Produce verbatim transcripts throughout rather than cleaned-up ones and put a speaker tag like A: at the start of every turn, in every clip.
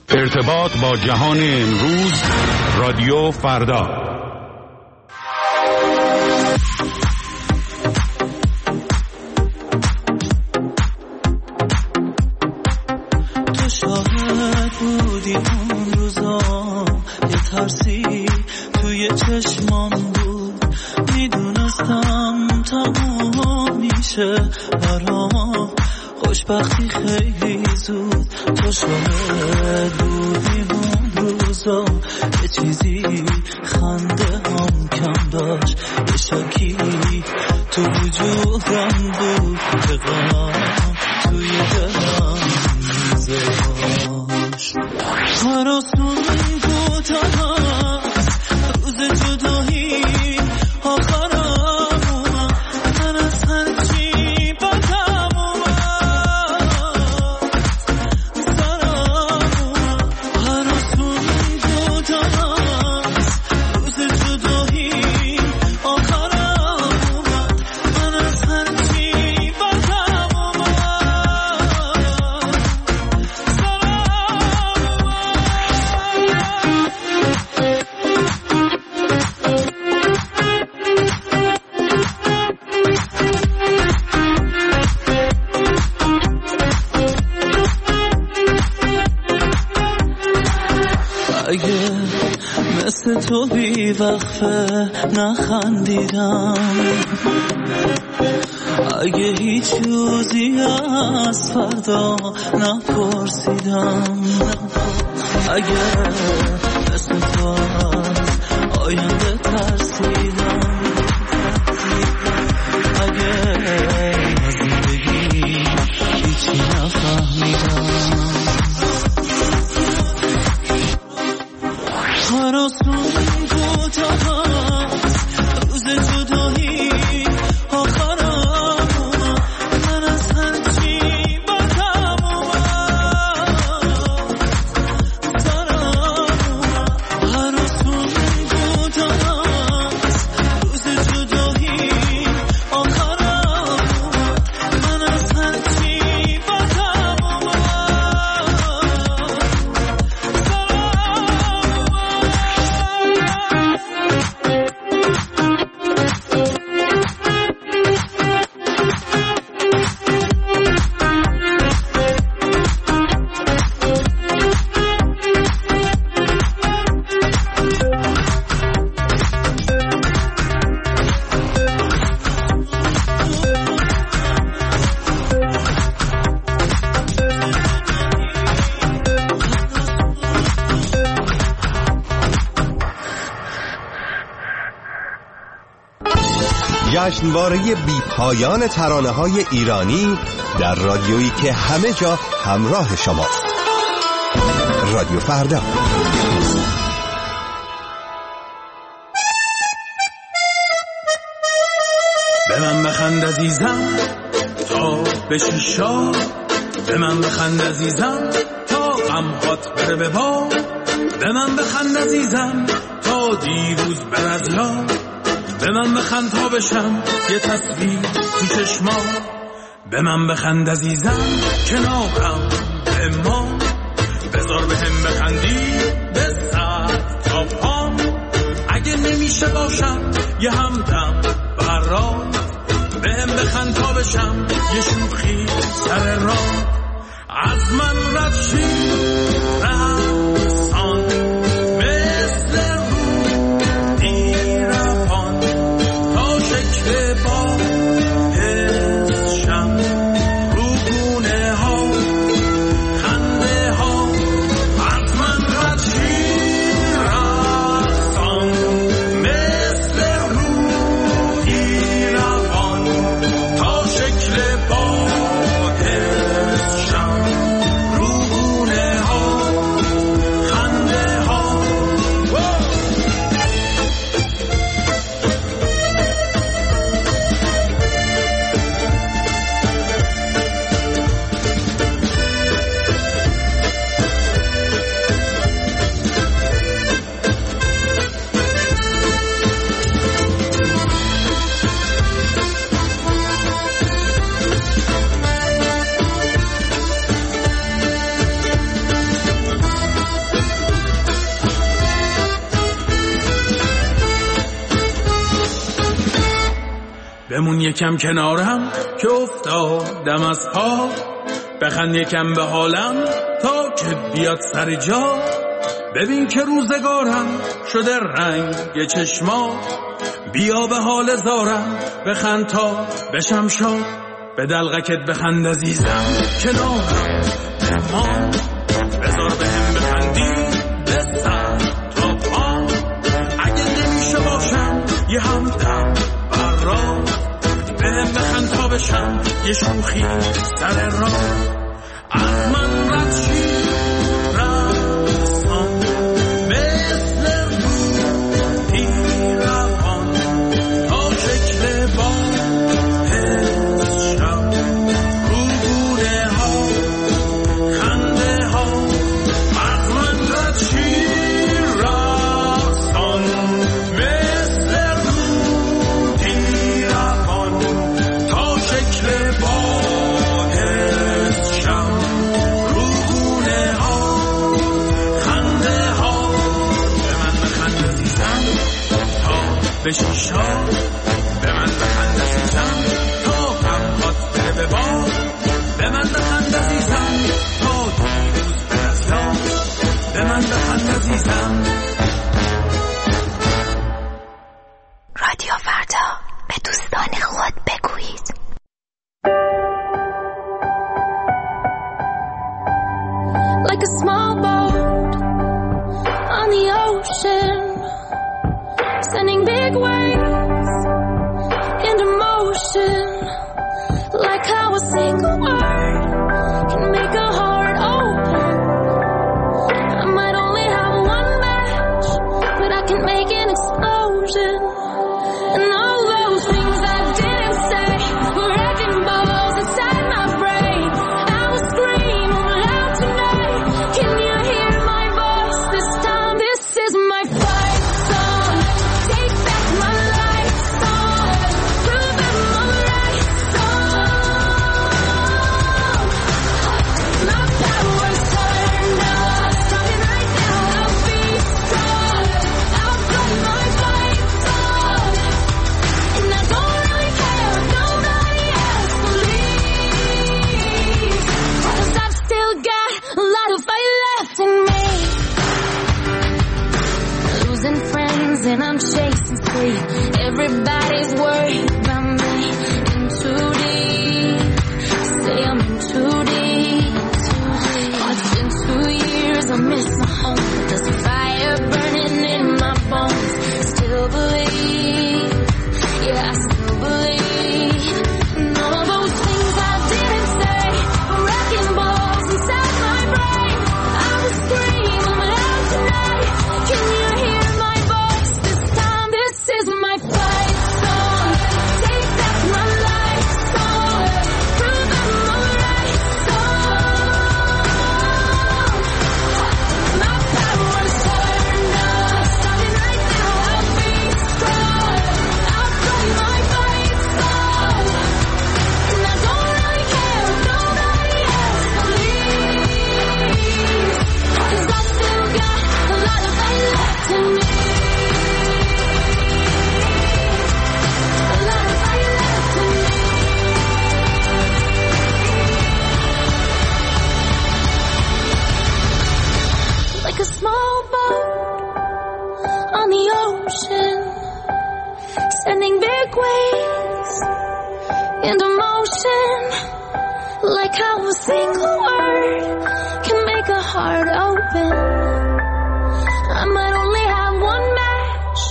A: ارتباط با جهان امروز، رادیو فردا.
B: تو شاهد بودی اون روزا، یه ترسی توی چشمان بود، میدونستم تموم میشه برام خوشبختی خیلی زود. تو شاهد بودی اون روزا، یه چیزی خنده هم کم داشت، یه شاکی تو وجودم بود که غم توی دلم میذاشت. هراسون بود هست روز جدایی آخرم اومد، من از هرچی بدم اومد سرم اومد. هراسون بود هست روز جدایی آخرم اومد، من از هرچی بدم اومد اگه مثل تو بی وقفه نخندیدم، اگه هیچ روزی از فردا نپرسیدم، اگه مثل تو از آینده ترسیدم، اگه از زندگی هیچی نفهمیدم. هراسون بود هست روز جدایی آخرم اومد، من از هرچی بدم اومد سرم اومد. هراسون بود هست روز جدایی آخرم اومد، من از هرچی بدم اومد
C: جشنواره بی پایان ترانه‌های ایرانی در رادیویی که همه جا همراه شماست. رادیو فردا.
D: به من بخند عزیزم تا بشی شاد، به من بخند عزیزم تا غم‌هات بره به باد، به من بخند عزیزم تا دیروز بر از یاد، به من بخند تا بشم یه تصویر تو چشما، به من بخند عزیزم کنارم به ما، بذار به هم بخندی به سر تا پام، اگه نمیشه باشم یه همدم برات، به هم بخند تا بشم یه شوخی سر راه، از من رد شی رقصان مثل رو دیرفان، تا شکل با حسشم رو گونه ها خنده ها، از من رد شی رقصان مثل رو دیرفان، تا شکل با حسشم رو گونه ها بمون یکم کنارم که افتادم از پا، بخند یکم به حالم تا که بیاد سر جا. ببین که روزگارم شده رنگ چشما، بیا به حال زارم بخند تا بشم شاد. به دلغکت بخند عزیزم کنارم ما، بذار بهم بخندی بسر تا پا. اگه نمیشه باشم یه همدم بر راه، بهم بخند تا بشم یه شوخی سر راه. از من رد شی رقصان مثل روحی روان، تا شکل باد شب رو گونه ها خنده ها. از من رد شی رقصان مثل روحی روان، تا شکل باد شب رو گونه ها خنده ها. به من بخند عزیزم تا بشی شاد، به من بخند عزیزم تا غمهات بره به باد. به من بخند عزیزم تا دیروز بر از یاد، به من بخند عزیزم.
E: رادیو فردا، به دوستان خود بگویید.
F: Like a small boat on the ocean, sending big waves into motion. Like how a single word can make a heart open. I might only have one match, but I can make an explosion. And all those things I didn't say were wrecking balls inside my brain. I will scream loud tonight. Can you hear my voice this time? This is my fight song. Take back my life song. Prove I'm alright song. My power's turned up. Starting right now, I'll be strong. I'll fight my fight song. And I don't really care if nobody else believes, 'cause I've still got a lot of fight left in me. Losing friends and I'm chasing sleep. Everybody's worried about me. In too deep, say I'm in too deep. It's been two years, I miss my home. There's a fire burning in my bones. Still believe, yeah, I still believe. And all those things I didn't say were wrecking balls inside my brain. I will scream loud tonight. Can you hear my voice this time? This is my fight song. Take back my life song. Prove I'm alright song. My power's turned up. Starting right now, I'll be strong. I'll fight my fight song. And I don't really care if nobody else believes, 'cause I still got a lot of fight left in me. A lot of fight left in me. Like a small boat on the ocean, sending big waves into motion. Like how a single word can make a heart open. I might only have one match,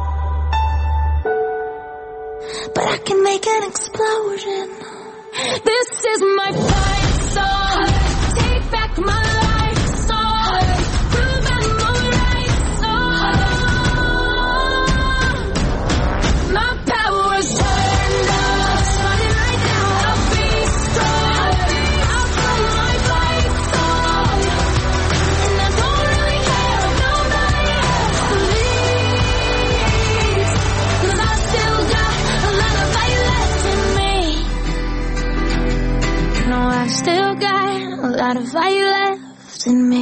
F: but I can make an explosion. This is my fight song. Take back my life song. Prove I'm alright song. My power's turned up. Starting right now, I'll be strong. I'll fight my fight song. And I don't really care if nobody else believes, 'cause I still got a lot of fight left in me. No, I've still got a lot of fight left in me.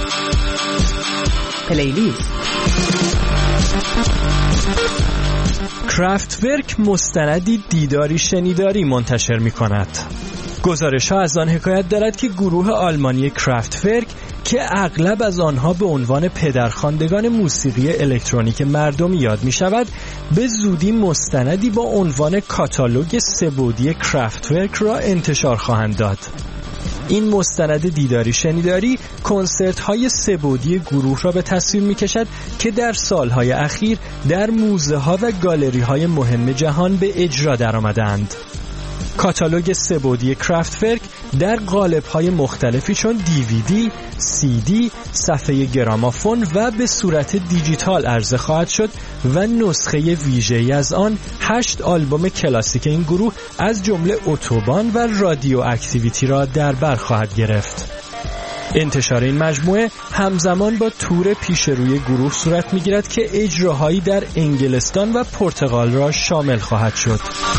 G: پلیلیست کرافتورک مستندی دیداری شنیداری منتشر می کند. گزارش ها از آن حکایت دارد که گروه آلمانی کرافتورک که اغلب از آنها به عنوان پدرخواندگان موسیقی الکترونیک مردمی یاد می شود، به زودی مستندی با عنوان کاتالوگ سه‌بعدی کرافتورک را انتشار خواهند داد. این مستند دیداری شنیداری کنسرت های سه‌بعدی گروه را به تصویر می کشد که در سالهای اخیر در موزه ها و گالری های مهم جهان به اجرا در آمدند. کاتالوگ سه‌بعدی کرافتورک در قالب‌های مختلفی چون دیویدی، سی دی، صفحه گرامافون و به صورت دیجیتال عرضه خواهد شد و نسخه ویژه‌ای از آن هشت آلبوم کلاسیک این گروه از جمله اتوبان و رادیو اکتیویتی را در بر خواهد گرفت. انتشار این مجموعه همزمان با تور پیش روی گروه صورت می‌گیرد که اجراهایی در انگلستان و پرتغال را شامل خواهد شد.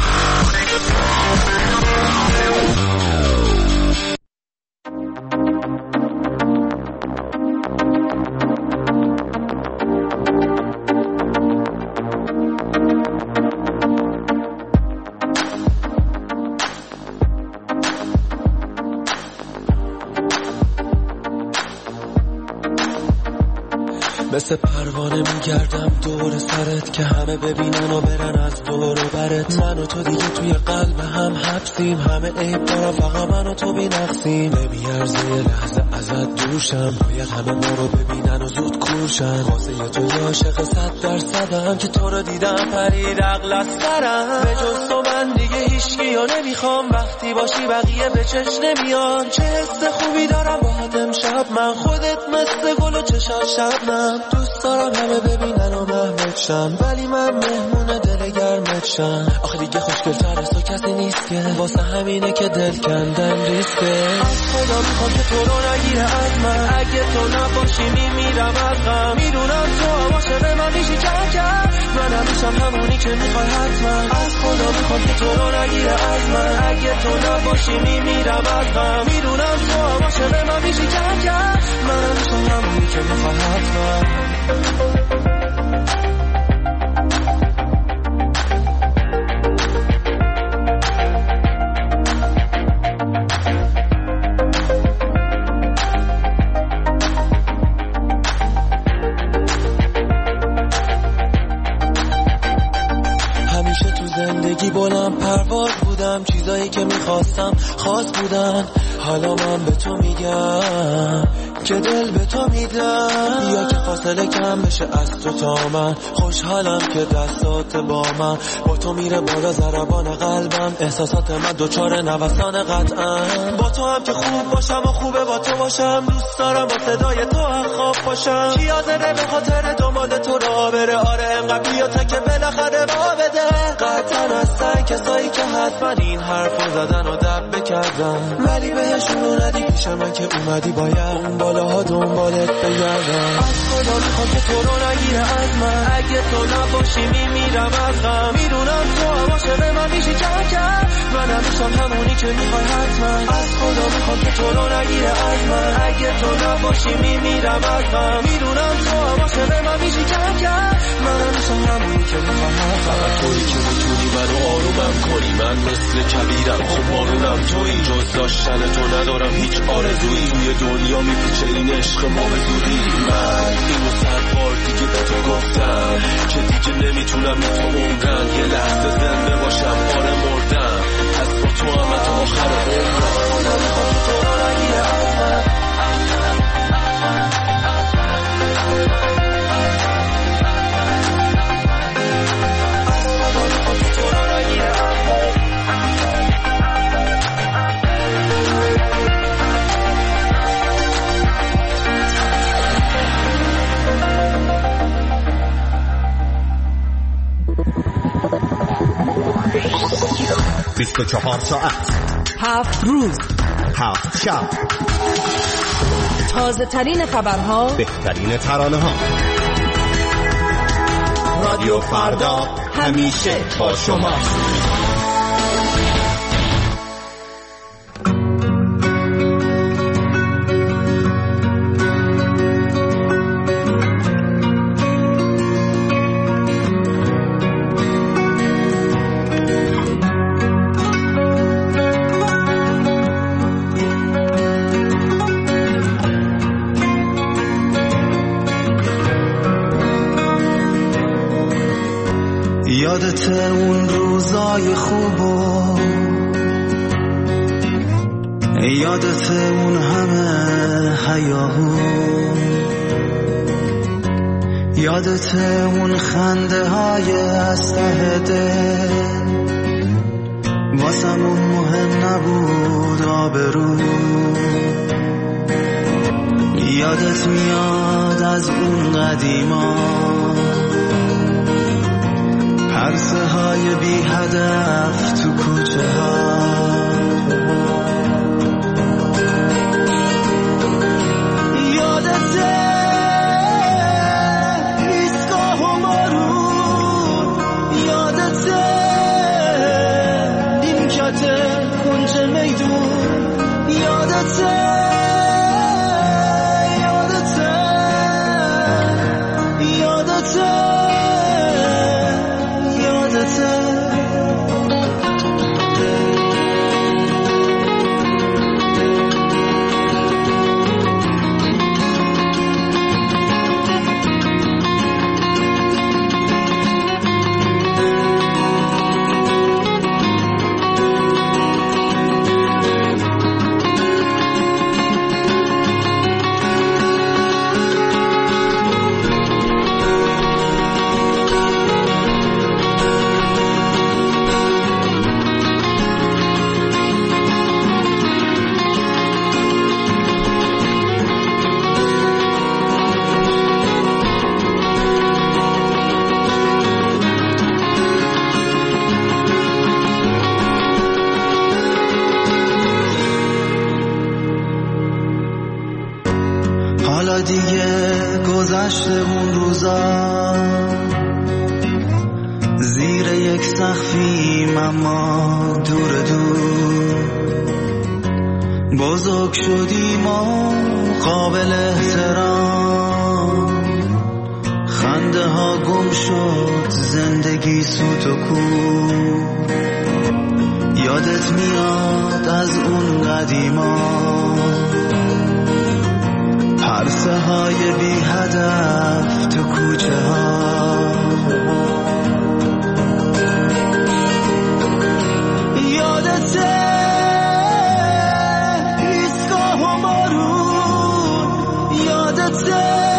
B: مثل پروانه میگردم دور سرت که همه ببینن و برن از دور و برت. من و تو دیگه توی قلب هم حبسیم، همه عیب دارم فقط من و تو بی نقصیم. نمیارزه یه لحظه ازت دوشم، باید همه ما رو ببینن و زود کورشن. واسه تو یه عاشق صد درصدم که تو رو دیدم پرید عقل از سرم. به جز تو من دیگه هیچکی ها نمیخوام، وقتی باشی بقیه به چش نمیان. چه حس خوبی دارم باهات امشب من، خودت مثل گل و چشات شبنم. دوست دارم همه ببینن و محمد شن، ولی من مهمون دل گرمت شن. آخه دیگه خوشگل‌تر از تو کسی نیست که، واسه همینه که دل کندن ریسکه. از خدا میخوام که تو رو نگیره از من، اگه تو نباشی میمیرم از غم. میدونم تو باشه به من میشی کم کم، من همیشم همونی که میخوای حتما. از خدا میخوام که تو رو نگیره از من، اگه تو نباشی میمیرم از غم. میدونم تو باشه به من میشی کم کم، من همیشم همونی که میخوای حتما. همیشه تو زندگی بلند پرواز بودم، چیزایی که میخواستم خاص بودن. حالا من به تو میگم که دل به تو میدم، بیا که فاصله کم بشه از تو تا من. خوشحالم که دستات با من، با تو میره بالا ضربان قلبم. احساسات من دوچار نوسان قطعا، با تو هم که خوب باشم و خوبه با تو باشم. دوست دارم با صدای تو هم خواب باشم. کی حاضره به خاطر دنبال تو را بره؟ آره انقدر بیا تا که بالاخره با بده. قطعا هستن کسایی که حتما این حرفو زدن و دب بکردن، ولی بهشون ندی پیش من که اومدی باید اون بالاها دنبالت بگردم. از خدا میخوام که تو رو نگیره از من، اگه تو نباشی میمیرم از غم. میدونم تو باشه به من میشی کم کم، من همیشم همونی که میخوای حتما. از خدا میخوام که تو رو نگیره از من، اگه تو نباشی میمیرم از غم. میدونم تو باشه به من میشی کم کم، من همیشم همونی که میخوای حتما. فقط تویی که میتونی منو آرومم کنی، من مثل کبیرم خب بارونم تویی. جز داشتن تو ندارم هیچ آرزویی، توی دنیا میپیچه این عشق ما به زودی. من اینو صد بار دیگه به تو گفتم که دیگه نمیتونم به تو موندن. یه لحظه زنده باشم آره مردم، از با تو هم تا آخر عمرم. خدا میخوام که تو رو نگیره از من.
C: بیست و چهار ساعت،
H: هفت روز،
C: هفت شب،
H: تازه ترین خبرها،
C: بهترین ترانه ها. رادیو فردا همیشه با شما.
B: یادت اون روزای خوبو، یادت اون همه حیاهو، یادت اون خنده های از ته دل، واسمون مهم نبود آبرو. یادت میاد از اون قدیما، پرسه های بی هدف تو کوچه ها، یادت ایستگاه و بارون، یادت نیمکت کنج میدون، یادت دیگه گذشته اون روزا، زیر یک سقفیم اما دور دور، بزرگ شدیم و قابل احترام، خنده ها گم شد زندگی سوت و کور. یادت میاد از اون قدیما، پرسه های بی هدف تو کوچه ها، یادت ایستگاه و بارون، یادت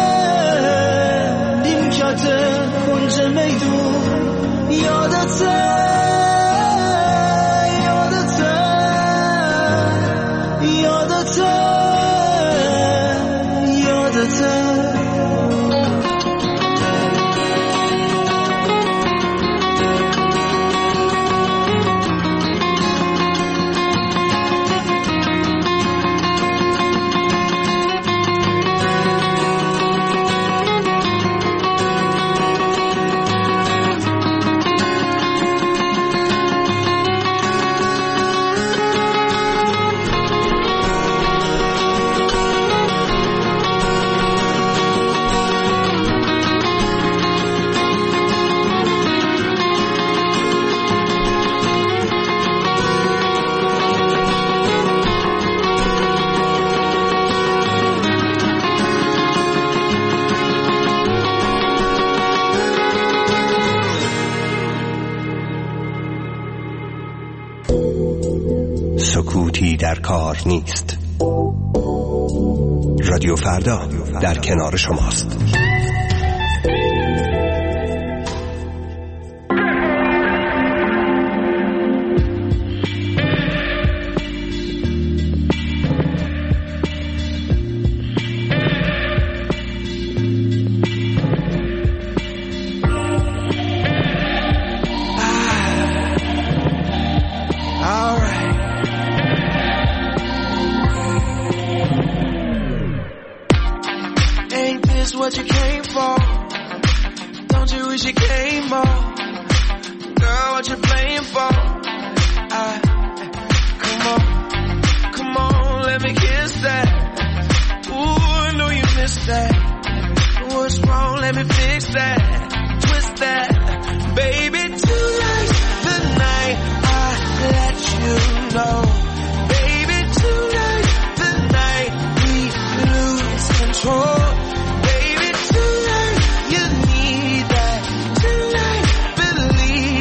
B: نیمکت کنج میدون، یادت یادت یادت
I: سکوتی در کار نیست. رادیو فردا در کنار شماست.
B: Baby, tonight you need that. Tonight, believe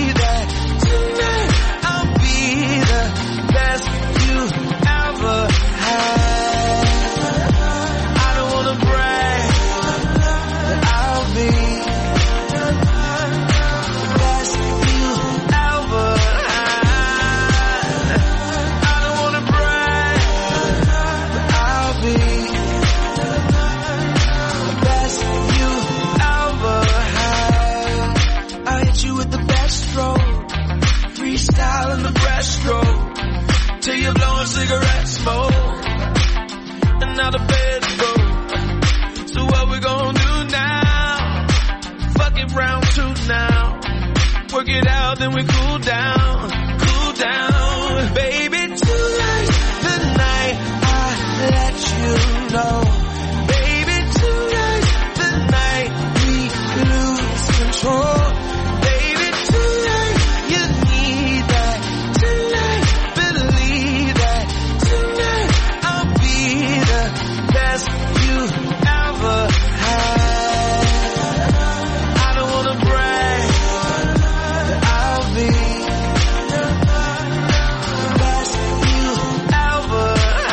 B: cool down, cool down. Baby, tonight's the night I let you know. Baby, tonight's the night we lose control. Baby, tonight you need that. Tonight, believe that. Tonight I'll be the best you ever had. I don't wanna brag, but I'll be the best you ever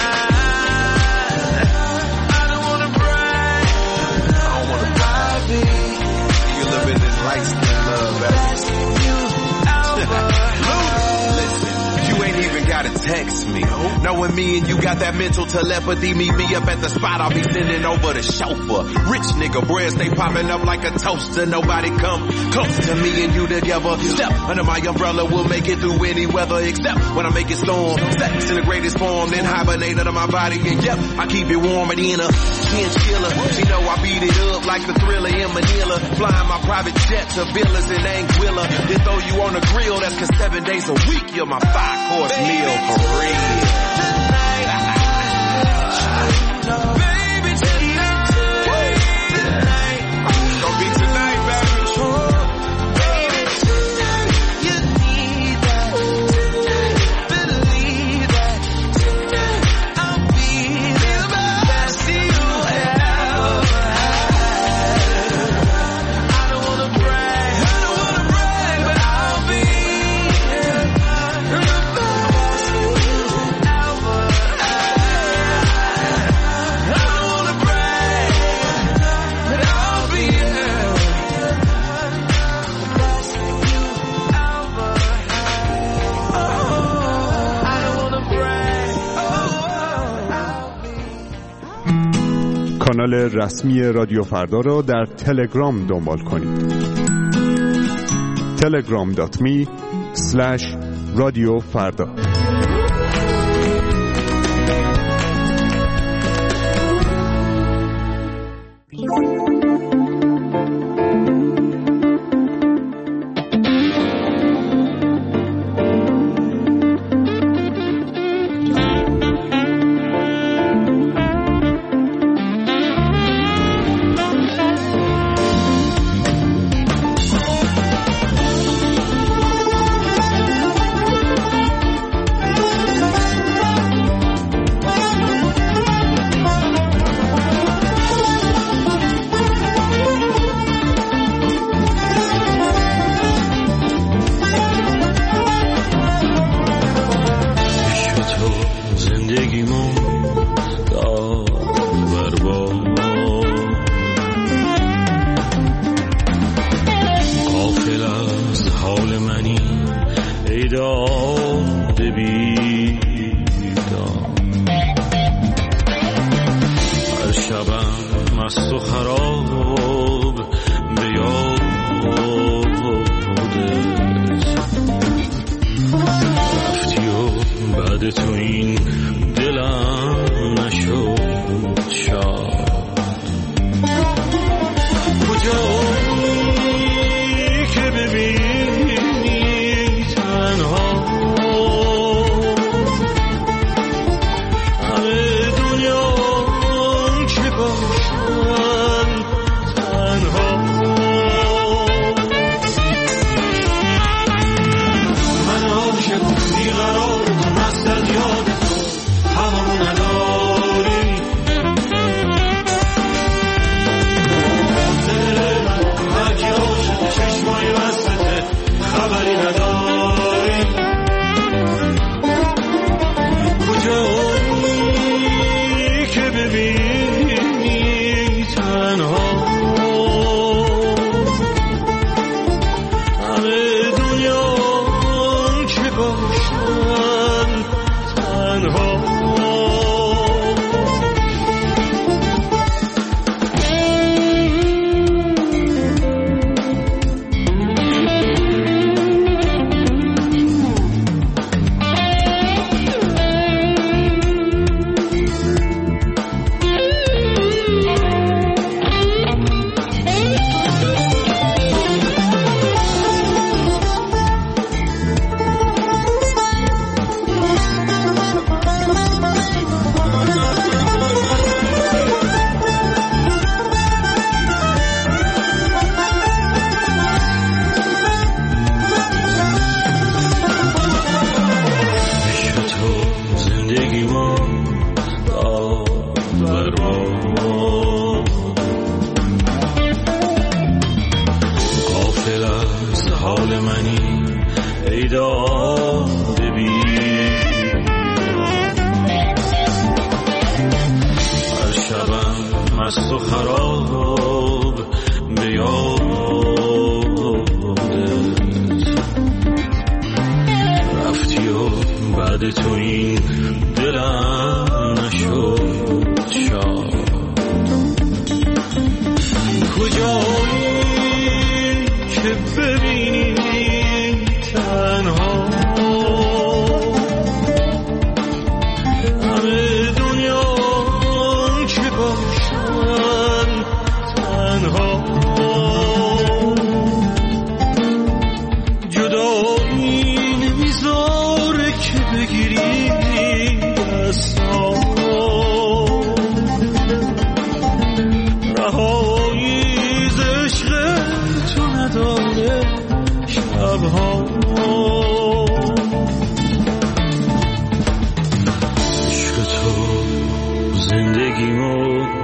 B: had. I don't wanna brag, I don't wanna brag. I'll be
J: You live in this light skin love, baby.
B: best you ever had.
J: Listen, you ain't even gotta text me. Knowing me and you got that mental telepathy, meet me up at the spot, I'll be sending over the chauffeur. Rich nigga bread stay popping up like a toaster. Nobody come close to me and you together. Step under my umbrella, we'll make it through any weather, except when I make it storm. Sex in the greatest form, then hibernate under my body. And yep, I keep it warm and in a chinchilla. She know I beat it up like the Thriller in Manila. Flying my private jet to villas in Anguilla. Then throw you on the grill, that's cause seven days a week you're my five course meal for real.
B: Tonight I let you know. Baby, tonight, tonight,
J: It's gonna be tonight, baby.
B: baby, tonight you need that. Tonight, believe that. Tonight I'll be the best you ever had. I don't wanna brag, I don't wanna brag, but I'll be the best you ever had. I don't wanna brag, but I'll be the best you ever had. Oh, I don't wanna brag. Oh, I'll be.
K: کانال رسمی رادیو فردا را در تلگرام دنبال کنید. تلگرام دات می اسلش رادیو فردا.
L: مست و خراب به یادت رفتی و بعد تو این دلم نشد شاد. کجایی که ببینی تنها همه دنیا که باشن تنها، جدایی نمیذاره که بگیری دستا، رهایی ز عشق تو نداره شبها. عشق تو زندگیمو